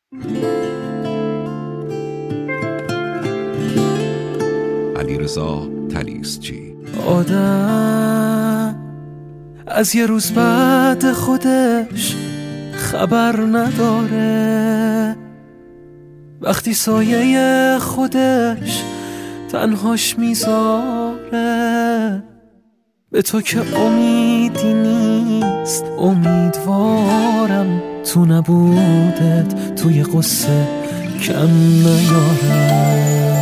علیرضا طلیسچی. آدم از یه روز بعد خودش خبر نداره، وقتی سایه خودش تنهاش میذاره. به تو که امیدی نیست، امیدوارم تو نبودت توی قصه کم نیارم.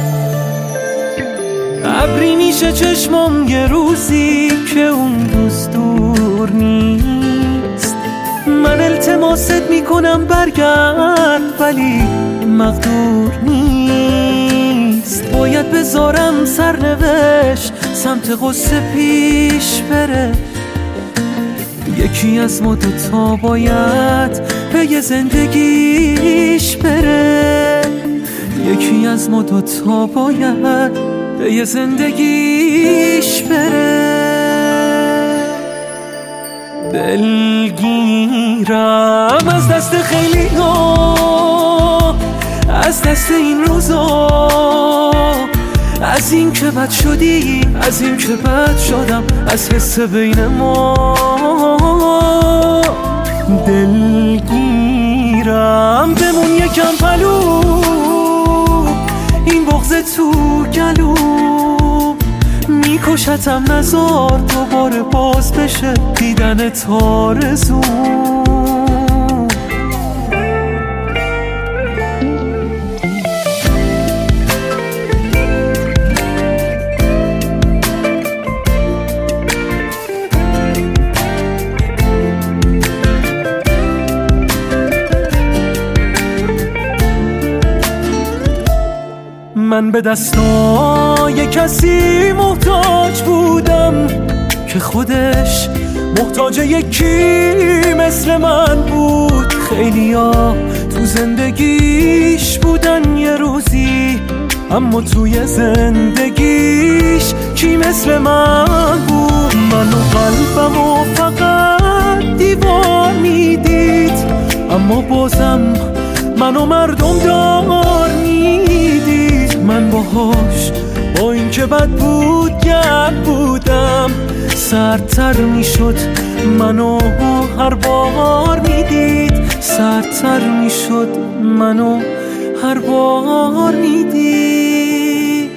ابری میشه چشمم یه روزی که اون روز دور نیست. من التماست میکنم برگرد ولی مقدور نیست. باید بذارم سرنوشت سمت قصه پیش بره. یکی از ما دوتا باید به یه زندگیش بره. یکی از ما دوتا باید به یه زندگیش بره. دلگیرم از دست خیلی ها، از دست این روزا، از این که بد شدی، از این که بد شدم، از حس بین ما. دلگیرم بمون یکم پلو، این بغض تو گلو میکشتم. نزار دوباره باز بشه دیدن تارزو. من به دستای کسی محتاج بودم که خودش محتاج یکی مثل من بود. خیلیا تو زندگیش بودن یه روزی، اما توی زندگیش کی مثل من بود؟ من و قلبم و فقط دیوار میدید، اما بازم من و مردم دار میدید. من باهاش با این که بد بود گرد بودم، سردتر میشد منو هر بار میدید. سردتر میشد منو هر بار میدید.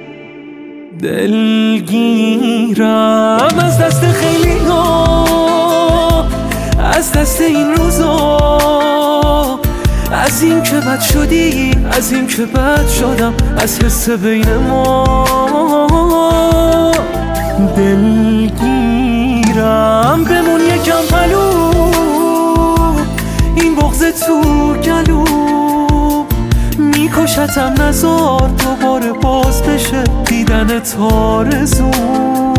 دلگیرم از دست خیلی ها، از دست این روزا، از این که بد شدی، از این که بد شدم، از حس بین ما. دلگیرم بمون یکم پلو، این بغض تو گلو میکشتم. نزار دوباره باز بشه دیدن تارزو.